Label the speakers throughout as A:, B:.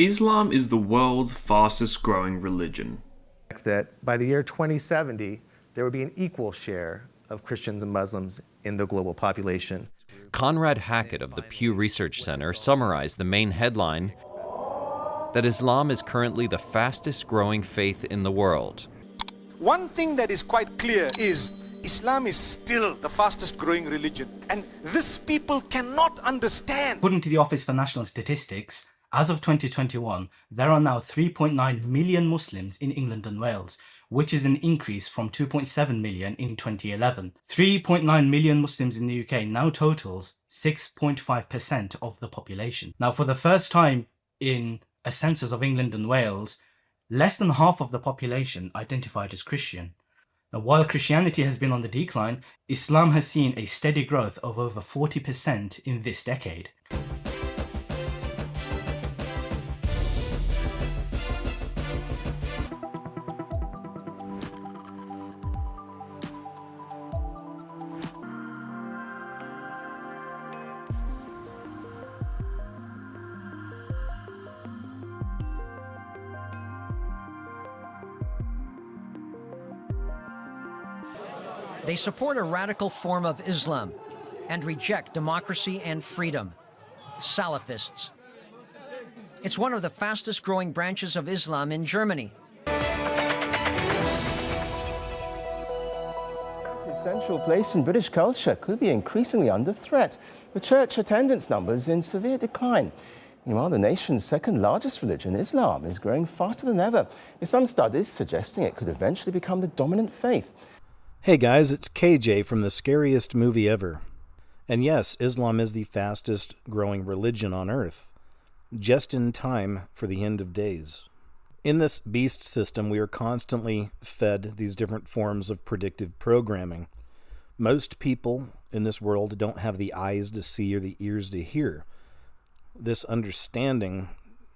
A: Islam is the world's fastest growing religion.
B: That by the year 2070, there would be an equal share of Christians and Muslims in the global population.
C: Conrad Hackett of the Pew Research Center summarized the main headline that Islam is currently the fastest growing faith in the world.
D: One thing that is quite clear is Islam is still the fastest growing religion, and this people cannot understand.
E: According to the Office for National Statistics, as of 2021, there are now 3.9 million Muslims in England and Wales, which is an increase from 2.7 million in 2011. 3.9 million Muslims in the UK now totals 6.5% of the population. Now, for the first time in a census of England and Wales, less than half of the population identified as Christian. Now, while Christianity has been on the decline, Islam has seen a steady growth of over 40% in this decade.
F: They support a radical form of Islam and reject democracy and freedom. Salafists. It's one of the fastest growing branches of Islam in Germany.
G: Its central place in British culture could be increasingly under threat, with church attendance numbers in severe decline. Meanwhile, the nation's second largest religion, Islam, is growing faster than ever, with some studies suggesting it could eventually become the dominant faith.
H: Hey guys, it's KJ from The Scariest Movie Ever. And yes, Islam is the fastest growing religion on earth, just in time for the end of days. In this beast system, we are constantly fed these different forms of predictive programming. Most people in this world don't have the eyes to see or the ears to hear. This is an understanding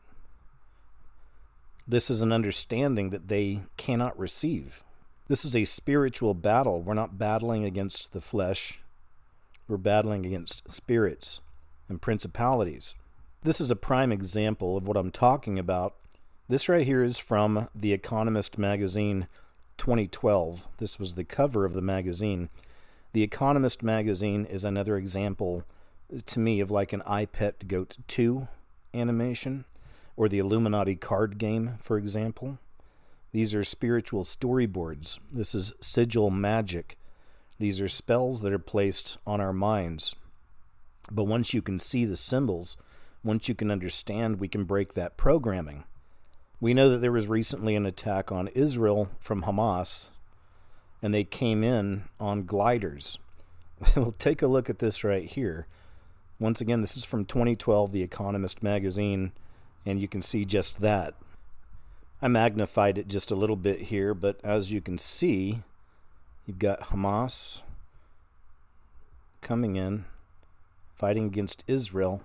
H: that they cannot receive. This is a spiritual battle. We're not battling against the flesh. We're battling against spirits and principalities. This is a prime example of what I'm talking about. This right here is from The Economist magazine 2012. This was the cover of the magazine. The Economist magazine is another example to me of like an I Pet Goat 2 animation, or the Illuminati card game, for example. These are spiritual storyboards. This is sigil magic. These are spells that are placed on our minds. But once you can see the symbols, once you can understand, we can break that programming. We know that there was recently an attack on Israel from Hamas, and they came in on gliders. We'll take a look at this right here. Once again, this is from 2012, The Economist magazine, and you can see just that. I magnified it just a little bit here, but as you can see, you've got Hamas coming in, fighting against Israel,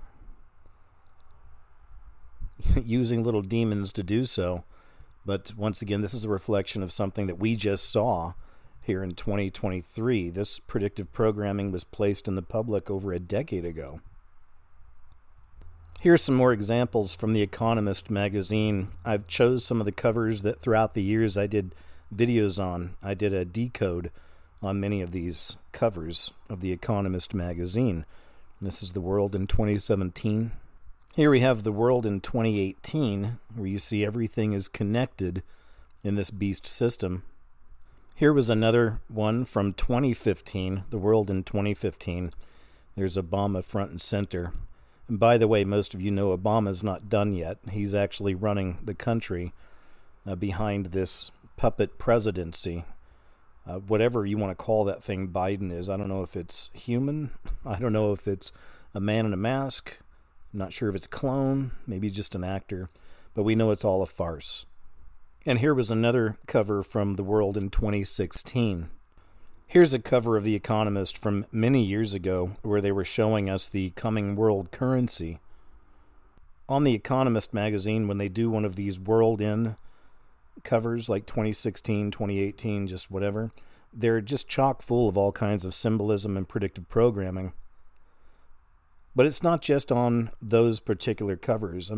H: using little demons to do so. But once again, this is a reflection of something that we just saw here in 2023. This predictive programming was placed in the public over a decade ago. Here are some more examples from The Economist magazine. I've chose some of the covers that throughout the years I did videos on. I did a decode on many of these covers of The Economist magazine. This is the world in 2017. Here we have the world in 2018, where you see everything is connected in this beast system. Here was another one from 2015, the world in 2015. There's Obama front and center. And by the way, most of you know Obama's not done yet. He's actually running the country behind this puppet presidency. Whatever you want to call that thing Biden is. I don't know if it's human. I don't know if it's a man in a mask. I'm not sure if it's clone. Maybe just an actor. But we know it's all a farce. And here was another cover from The World in 2016. Here's a cover of The Economist from many years ago where they were showing us the coming world currency. On The Economist magazine, when they do one of these world in covers like 2016, 2018, just whatever, they're just chock full of all kinds of symbolism and predictive programming. But it's not just on those particular covers. I mean,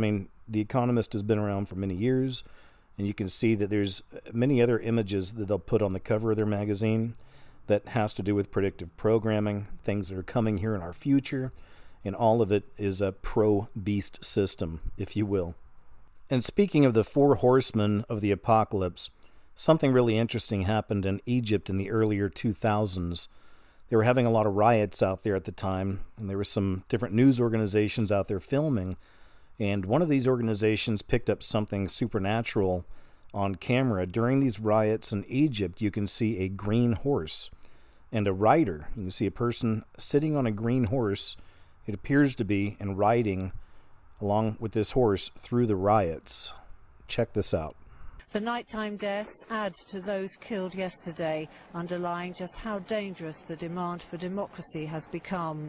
H: The Economist has been around for many years, and you can see that there's many other images that they'll put on the cover of their magazine that has to do with predictive programming, things that are coming here in our future, and all of it is a pro-beast system, if you will. And speaking of the four horsemen of the apocalypse, something really interesting happened in Egypt in the earlier 2000s. They were having a lot of riots out there at the time, and there were some different news organizations out there filming, and one of these organizations picked up something supernatural on camera. During these riots in Egypt, you can see a green horse and a rider. You can see a person sitting on a green horse, it appears to be, and riding along with this horse through the riots. Check this out.
I: The nighttime deaths add to those killed yesterday, underlying just how dangerous the demand for democracy has become.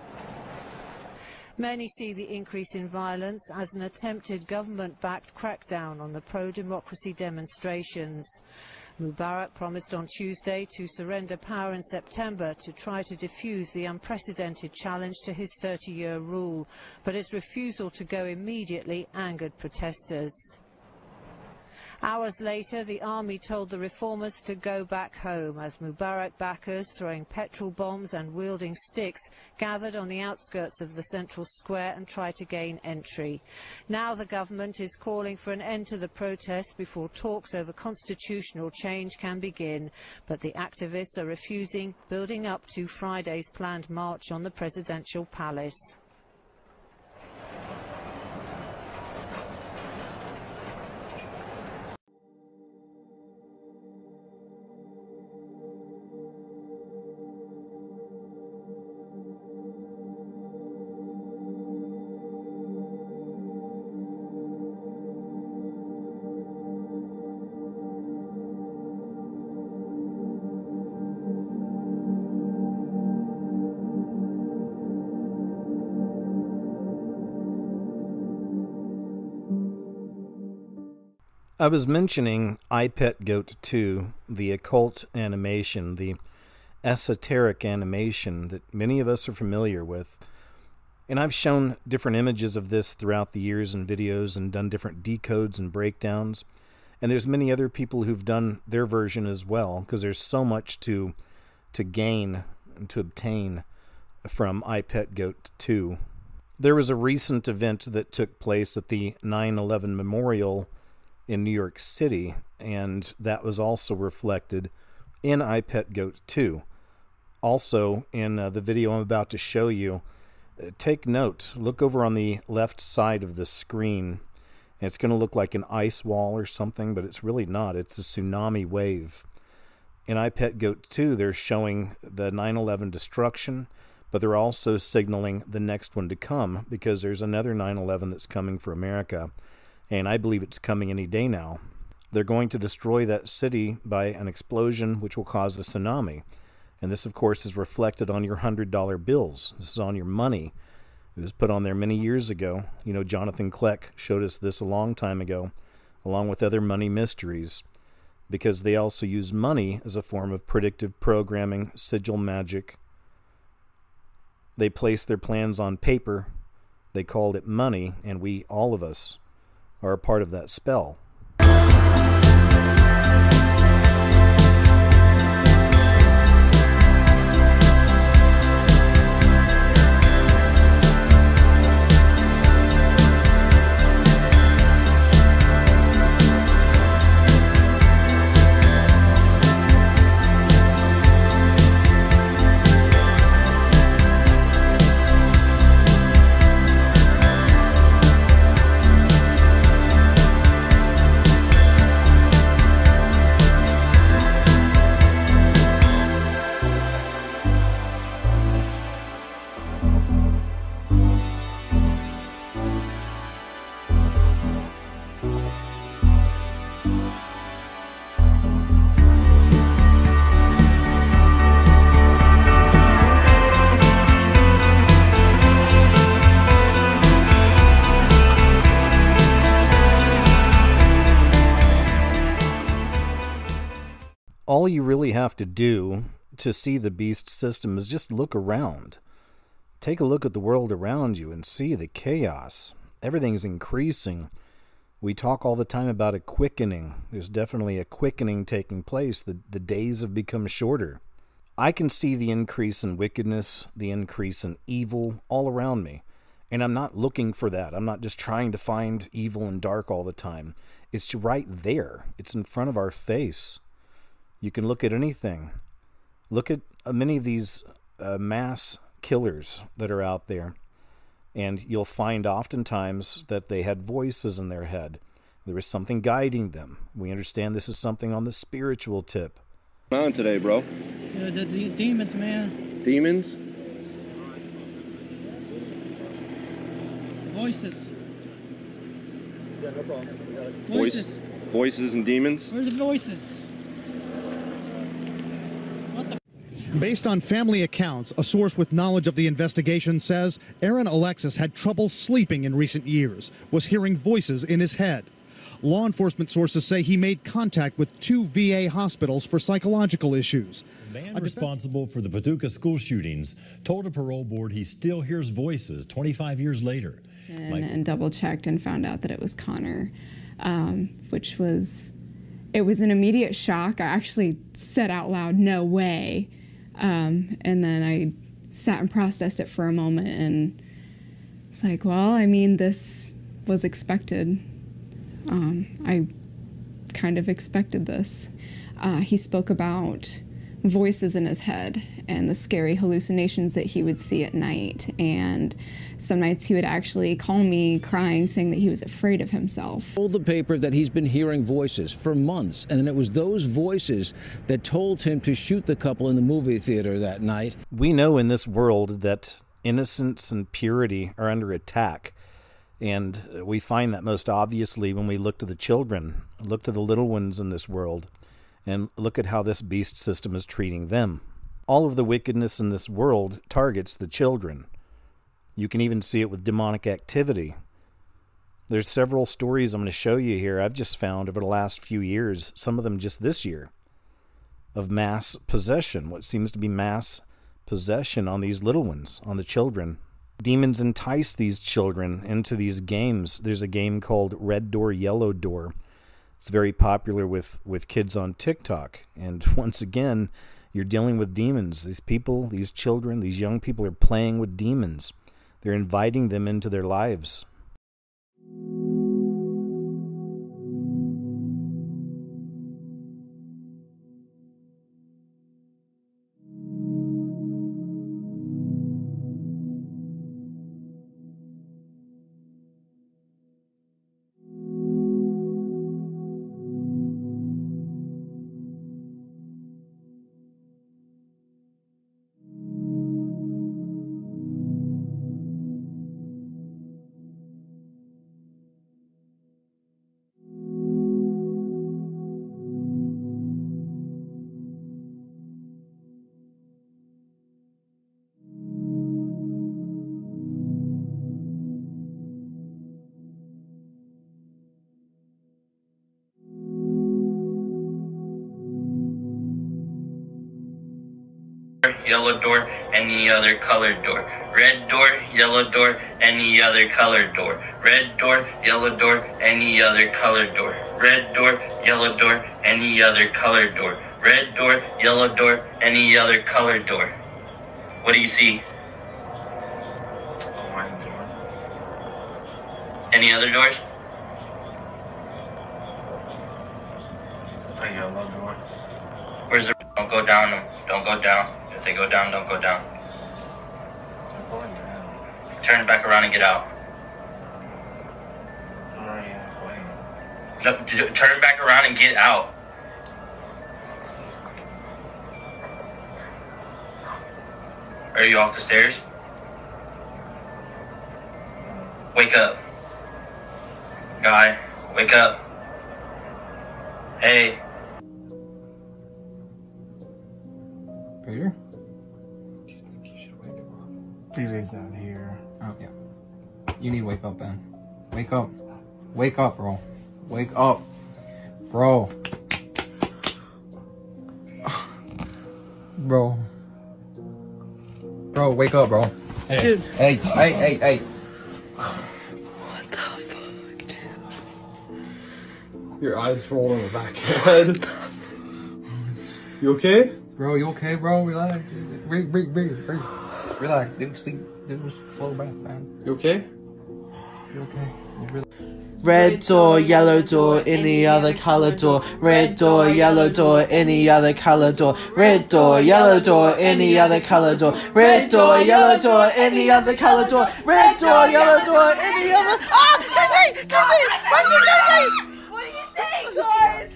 I: Many see the increase in violence as an attempted government-backed crackdown on the pro-democracy demonstrations. Mubarak promised on Tuesday to surrender power in September to try to defuse the unprecedented challenge to his 30-year rule, but his refusal to go immediately angered protesters. Hours later, the army told the reformers to go back home as Mubarak backers, throwing petrol bombs and wielding sticks, gathered on the outskirts of the central square and tried to gain entry. Now the government is calling for an end to the protests before talks over constitutional change can begin. But the activists are refusing, building up to Friday's planned march on the presidential palace.
H: I was mentioning iPetGoat 2, the occult animation, the esoteric animation that many of us are familiar with. And I've shown different images of this throughout the years in videos and done different decodes and breakdowns. And there's many other people who've done their version as well, because there's so much to gain and to obtain from iPetGoat 2. There was a recent event that took place at the 9/11 Memorial in New York City, and that was also reflected in iPetGoat 2. Also, in the video I'm about to show you, take note, look over on the left side of the screen. It's going to look like an ice wall or something, but it's really not. It's a tsunami wave. In iPetGoat 2, they're showing the 9/11 destruction, but they're also signaling the next one to come, because there's another 9/11 that's coming for America. And I believe it's coming any day now. They're going to destroy that city by an explosion which will cause a tsunami. And this, of course, is reflected on your $100 bills. This is on your money. It was put on there many years ago. You know, Jonathan Kleck showed us this a long time ago, along with other money mysteries, because they also use money as a form of predictive programming, sigil magic. They placed their plans on paper. They called it money, and we, all of us, are a part of that spell. All you really have to do to see the beast system is just look around. Take a look at the world around you and see the chaos. everything's increasing. We talk all the time about a quickening. There's definitely a quickening taking place. The days have become shorter. I can see the increase in wickedness, the increase in evil all around me. And I'm not looking for that. I'm not just trying to find evil and dark all the time. It's right there. It's in front of our face. You can look at anything. Look at many of these mass killers that are out there. And you'll find oftentimes that they had voices in their head. There was something guiding them. We understand this is something on the spiritual tip.
J: What's on today, bro?
K: The demons, man.
J: Demons?
K: Voices.
J: Yeah, no problem.
K: Voices.
J: Voices and demons?
K: Where's the voices?
L: Based on family accounts, a source with knowledge of the investigation says Aaron Alexis had trouble sleeping in recent years, was hearing voices in his head. Law enforcement sources say he made contact with 2 VA hospitals for psychological issues.
M: The man responsible for the Paducah school shootings told a parole board he still hears voices 25 years later.
N: And double-checked and found out that it was Connor, which was, it was an immediate shock. I actually said out loud, "No way." And then I sat and processed it for a moment, and it's like, well, I mean, this was expected. I kind of expected this. He spoke about voices in his head and the scary hallucinations that he would see at night. And some nights he would actually call me crying, saying that he was afraid of himself.
O: Told the paper that he's been hearing voices for months, and it was those voices that told him to shoot the couple in the movie theater that night.
H: We know in this world that innocence and purity are under attack. And we find that most obviously when we look to the children, look to the little ones in this world, and look at how this beast system is treating them. All of the wickedness in this world targets the children. You can even see it with demonic activity. There's several stories I'm going to show you here I've just found over the last few years, some of them just this year, of mass possession, what seems to be mass possession on these little ones, on the children. Demons entice these children into these games. There's a game called Red Door, Yellow Door. It's very popular with kids on TikTok. And once again, you're dealing with demons. These people, these children, these young people are playing with demons. They're inviting them into their lives.
P: Yellow door, any other colored door. Red door, yellow door, any other colored door. Red door, yellow door, any other colored door. Red door, yellow door, any other colored door. Red door, yellow door, any other colored door. What do you see? Any other doors? A yellow door. Where's the... Don't go down them. Don't go down. If they go down, don't go down. Turn back around and get out. No, turn back around and get out. Are you off the stairs? Wake up. Guy, wake up. Hey.
Q: Peter? Peter's down here. Oh, yeah. You need to wake up, Ben. Wake up. Wake up, bro. Wake up. Bro. Bro. Bro, wake up, bro. Hey. Dude. Hey. Your eyes roll on the back of your head. You okay?
R: Bro, you okay, bro? Relax. Breathe. Relax. Do slow breath, man.
Q: You okay?
R: You okay? You really...
S: Red door, yellow door, any other color door. Red door, yellow door, any other color door. Red door, yellow door, any other color door. Red door, yellow door, any other color door. Red door, yellow door, any other. Ah, Casey! Casey!
T: What are you saying, guys?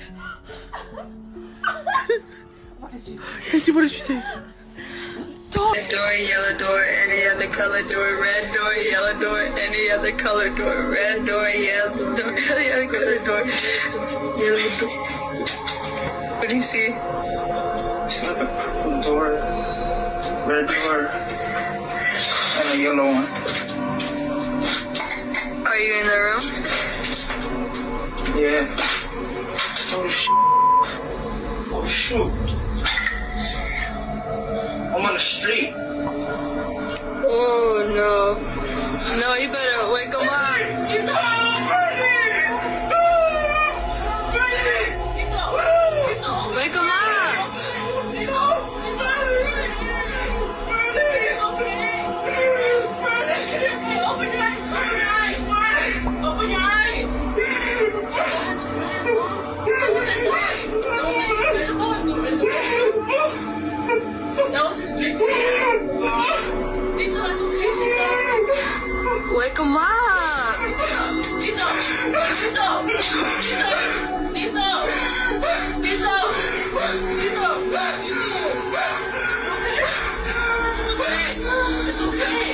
T: What did you say?
S: Casey, what did you say?
T: Red door, yellow door, any other color door. Red door, yellow door, any other color door. Red door, yellow door, any other color door. Yellow door. What do you see?
U: It's like a purple door, red door, and a yellow one.
T: Are you in the room?
U: Yeah. Oh shoot. I'm on the street.
T: Oh no. No, you better wake him up. Wake him up. Open your eyes. Open your eyes. Wake him up! It's okay.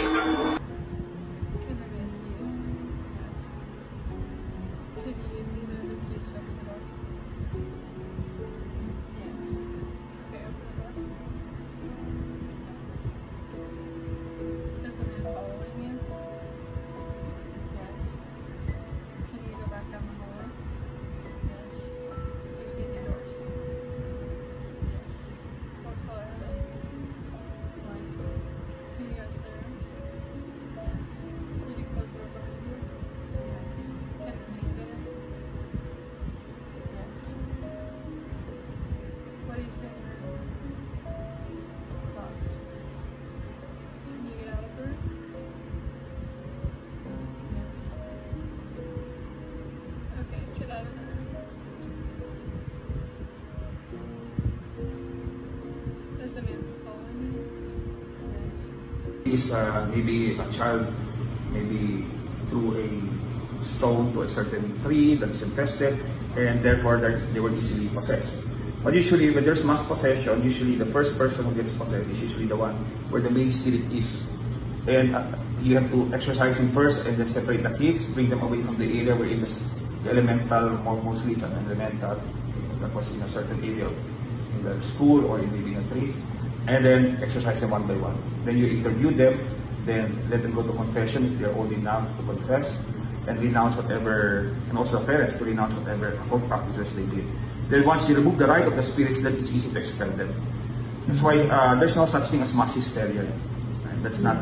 U: Is maybe a child maybe threw a stone to a certain tree that's infested, and therefore they were easily possessed. But usually when there's mass possession, usually the first person who gets possessed is usually the one where the main spirit is. And you have to exorcise him first and then separate the kids, bring them away from the area where it is the elemental, mostly it's an elemental that was in a certain area in the school or maybe in a tree, and then exorcise them one by one. Then you interview them, then let them go to confession if they're old enough to confess, and renounce whatever, and also the parents to renounce whatever occult practices they did. Then once you remove the right of the spirits, then it's easy to expel them. That's why there's no such thing as mass hysteria. Right? That's not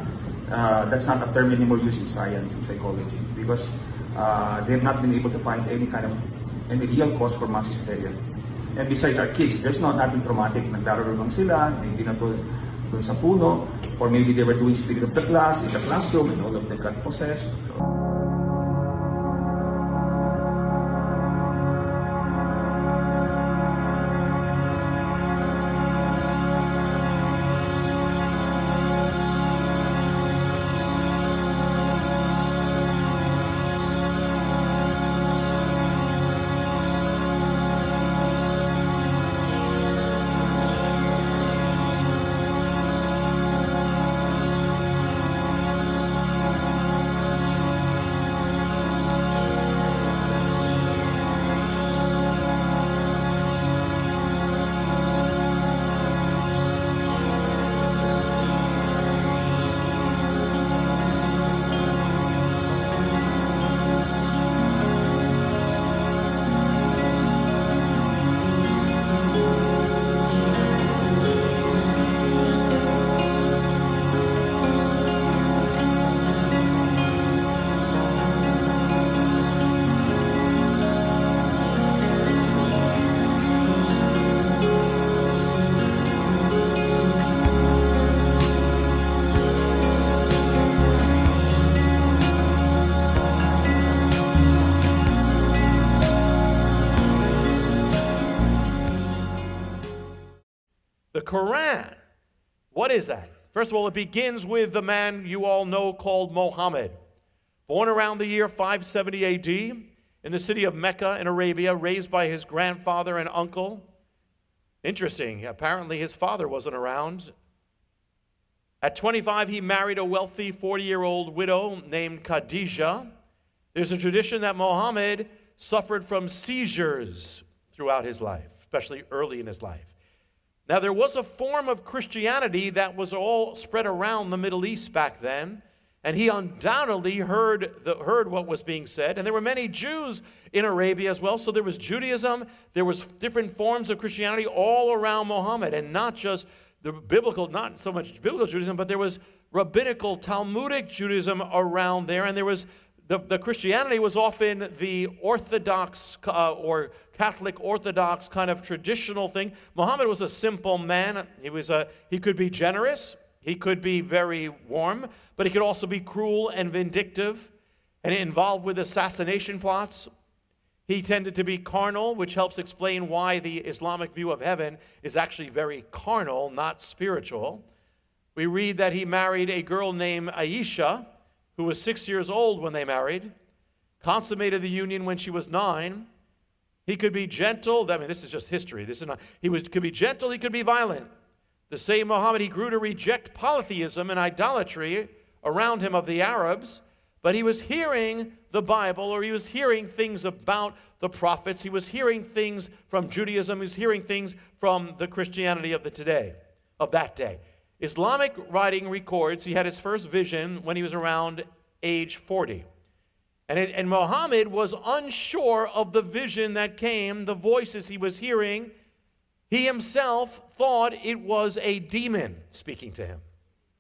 U: a term anymore used in science and psychology, because they have not been able to find any real cause for mass hysteria. And besides our kids, there's nothing traumatic. Nagdararo lang sila, maybe na doon sa puno, or maybe they were doing spirit of the class in the classroom and all of them got possessed. So.
A: Quran. What is that? First of all, it begins with the man you all know called Muhammad. Born around the year 570 AD in the city of Mecca in Arabia, raised by his grandfather and uncle. Interesting, apparently his father wasn't around. At 25, he married a wealthy 40-year-old widow named Khadijah. There's a tradition that Muhammad suffered from seizures throughout his life, especially early in his life. Now, there was a form of Christianity that was all spread around the Middle East back then, and he undoubtedly heard what was being said. And there were many Jews in Arabia as well, so there was Judaism, there was different forms of Christianity all around Muhammad, and not just the biblical, not so much biblical Judaism, but there was rabbinical, Talmudic Judaism around there, and there was the Christianity was often the Orthodox or Catholic Orthodox kind of traditional thing. Muhammad was a simple man. He could be generous. He could be very warm, but he could also be cruel and vindictive and involved with assassination plots. He tended to be carnal, which helps explain why the Islamic view of heaven is actually very carnal, not spiritual. We read that he married a girl named Aisha, who was 6 years old when they married, consummated the union when she was 9. He could be gentle. I mean, this is just history. Could be gentle. He could be violent. The same Muhammad, he grew to reject polytheism and idolatry around him of the Arabs, but he was hearing the Bible, or he was hearing things about the prophets. He was hearing things from Judaism. He was hearing things from the Christianity of that day. Islamic writing records he had his first vision when he was around age 40. And Muhammad was unsure of the vision that came, the voices he was hearing. He himself thought it was a demon speaking to him.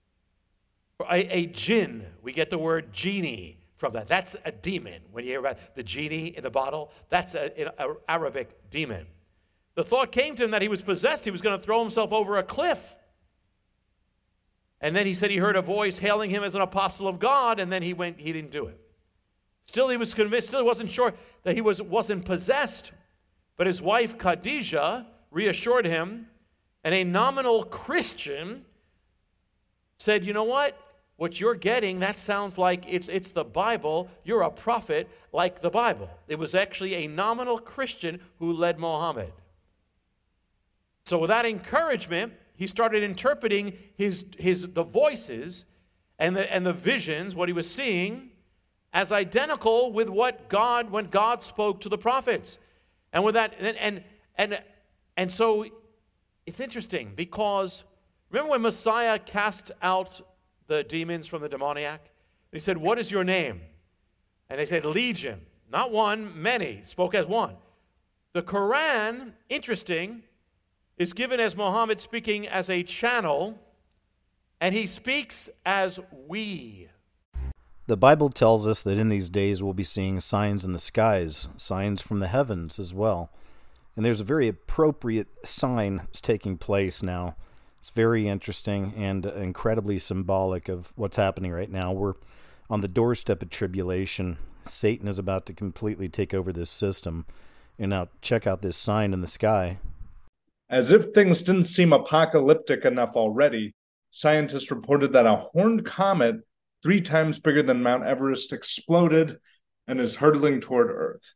A: A jinn. We get the word genie from that. That's a demon. When you hear about the genie in the bottle, that's an Arabic demon. The thought came to him that he was possessed. He was going to throw himself over a cliff. And then he said he heard a voice hailing him as an apostle of God, and then he didn't do it. Still, he was convinced, still wasn't sure that he wasn't possessed. But his wife, Khadijah, reassured him, and a nominal Christian said, you know what? What you're getting, that sounds like it's the Bible. You're a prophet like the Bible. It was actually a nominal Christian who led Muhammad. So with that encouragement, he started interpreting the voices and the visions, what he was seeing, as identical with when God spoke to the prophets. And with that, and so it's interesting because remember when Messiah cast out the demons from the demoniac? He said, "What is your name?" And they said, "Legion." Not one, many. Spoke as one. The Quran, interesting, is given as Muhammad speaking as a channel, and he speaks as we.
H: The Bible tells us that in these days we'll be seeing signs in the skies, signs from the heavens as well. And there's a very appropriate sign that's taking place now. It's very interesting and incredibly symbolic of what's happening right now. We're on the doorstep of tribulation. Satan is about to completely take over this system. And now check out this sign in the sky.
V: As if things didn't seem apocalyptic enough already, scientists reported that a horned comet 3 times bigger than Mount Everest exploded and is hurtling toward Earth.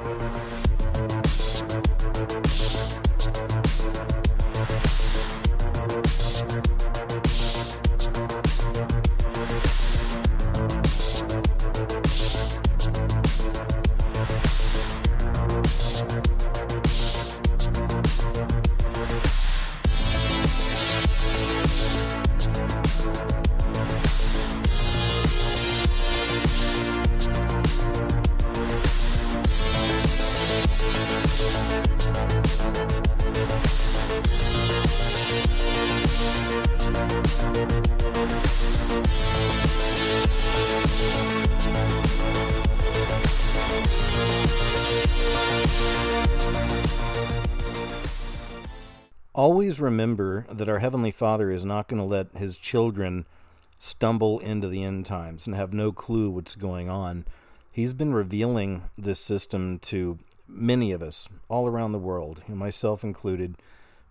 H: Always remember that our Heavenly Father is not going to let His children stumble into the end times and have no clue what's going on. He's been revealing this system to many of us all around the world, myself included,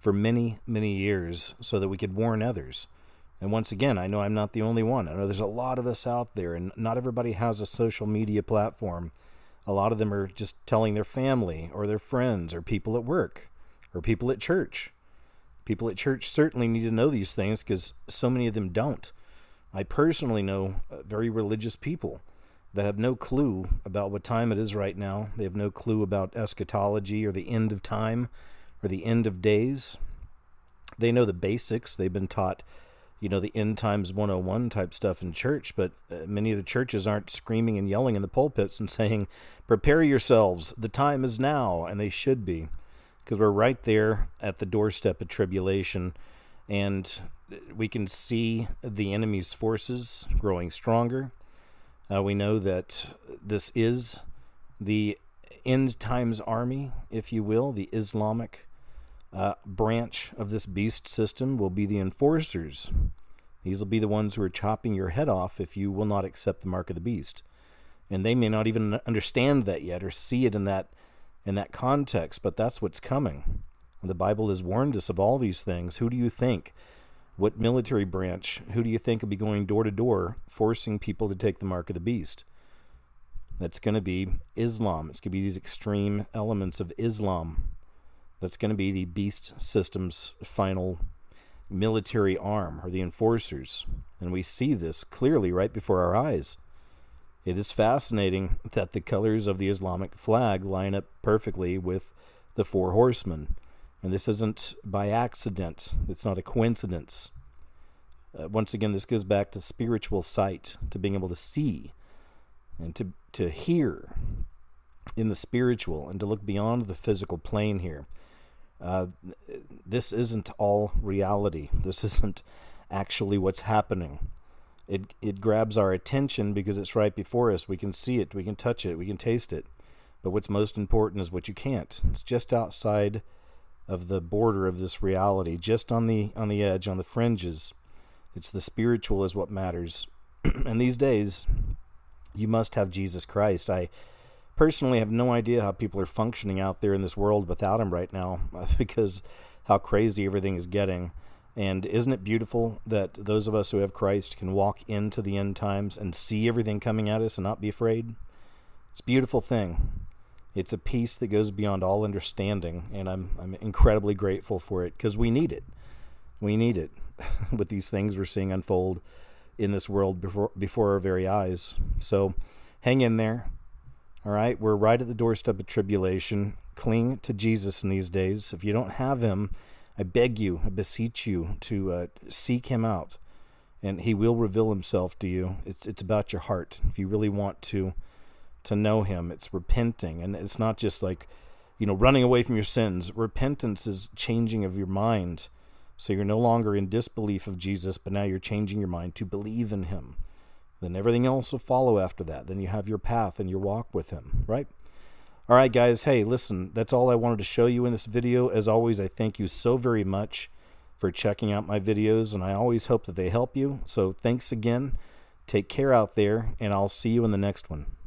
H: for many, many years so that we could warn others. And once again, I know I'm not the only one. I know there's a lot of us out there, and not everybody has a social media platform. A lot of them are just telling their family or their friends or people at work or people at church. People at church certainly need to know these things because so many of them don't. I personally know very religious people that have no clue about what time it is right now. They have no clue about eschatology or the end of time or the end of days. They know the basics. They've been taught, the end times 101 type stuff in church, but many of the churches aren't screaming and yelling in the pulpits and saying, prepare yourselves, the time is now, and they should be, because we're right there at the doorstep of tribulation, and we can see the enemy's forces growing stronger. We know that this is the end times army, if you will. The Islamic branch of this beast system will be the enforcers. These will be the ones who are chopping your head off if you will not accept the mark of the beast. And they may not even understand that yet or see it in that context, but that's what's coming. And the Bible has warned us of all these things. Who do you think? What military branch? Who do you think will be going door to door forcing people to take the mark of the beast? That's going to be Islam. It's going to be these extreme elements of Islam. That's going to be the beast system's final military arm, or the enforcers. And we see this clearly right before our eyes. It is fascinating that the colors of the Islamic flag line up perfectly with the 4 horsemen. And this isn't by accident. It's not a coincidence. Once again, this goes back to spiritual sight, to being able to see and to hear in the spiritual and to look beyond the physical plane here. This isn't all reality. This isn't actually what's happening. It grabs our attention because it's right before us. We can see it, we can touch it, we can taste it. But what's most important is what you can't. It's just outside of the border of this reality, just on the edge, on the fringes. It's the spiritual is what matters. And these days, you must have Jesus Christ. I personally have no idea how people are functioning out there in this world without him right now, because how crazy everything is getting. And isn't it beautiful that those of us who have Christ can walk into the end times and see everything coming at us and not be afraid? It's a beautiful thing. It's a peace that goes beyond all understanding, and I'm incredibly grateful for it, because we need it. We need it with these things we're seeing unfold in this world before our very eyes. So hang in there. All right, we're right at the doorstep of tribulation. Cling to Jesus in these days. If you don't have him, I beg you, I beseech you to seek him out, and he will reveal himself to you. It's about your heart. If you really want to know him, it's repenting, and it's not just like, running away from your sins. Repentance is changing of your mind, so you're no longer in disbelief of Jesus, but now you're changing your mind to believe in him. Then everything else will follow after that. Then you have your path and your walk with him, right? All right, guys. Hey, listen, that's all I wanted to show you in this video. As always, I thank you so very much for checking out my videos, and I always hope that they help you. So thanks again. Take care out there, and I'll see you in the next one.